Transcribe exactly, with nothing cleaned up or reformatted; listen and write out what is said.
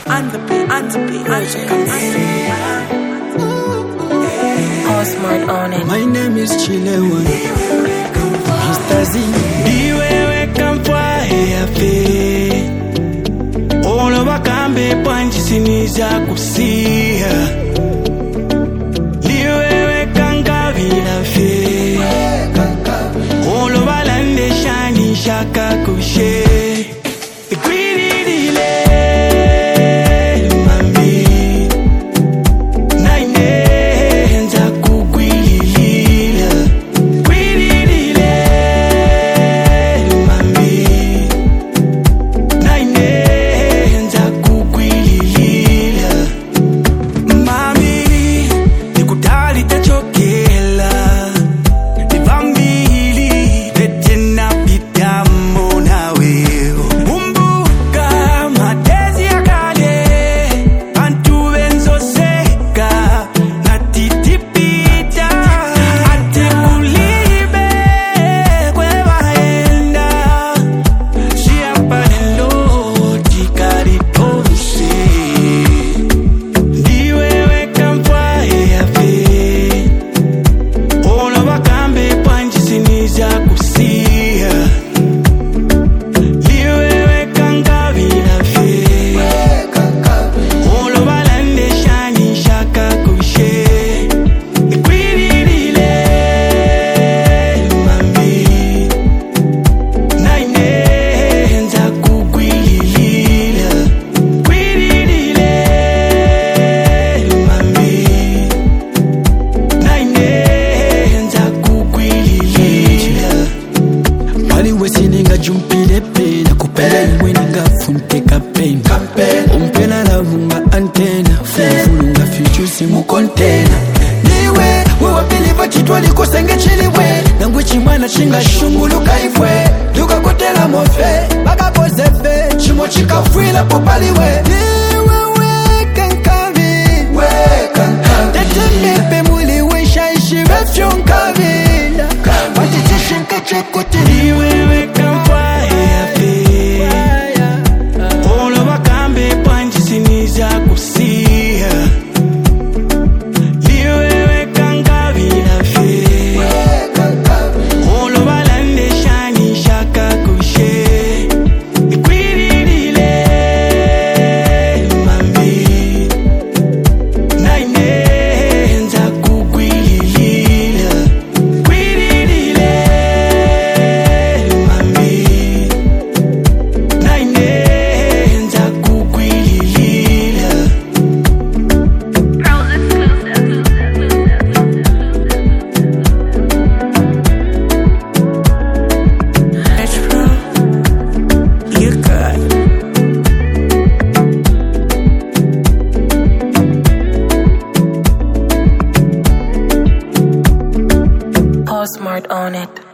and the beat, and the beat, and the beat. Postmart on it. My name is Chilewan. Mister Z. Diwewe kamfwa heafe Olo bakambe panchi siniza kusia Diwewe kankavila fe Olo balande shani shaka kushe Jumpile pain, kupela imwe ninga funte campaign. Umpela la vunga antena, fulunga future simu container. Niwe, wewe believe kitwa liko senge chiliwe. Nangwe chimana chinga shungulu kaifwe. Luka kotela mofe, baka pose fe. Chimo chika fuila popaliwe. Niwe we kankavi, we kankavi. Tete mepe muli we shaishi refyon kavina. Wati chishinka chekote. Niwe we kankavi. Postmart on it.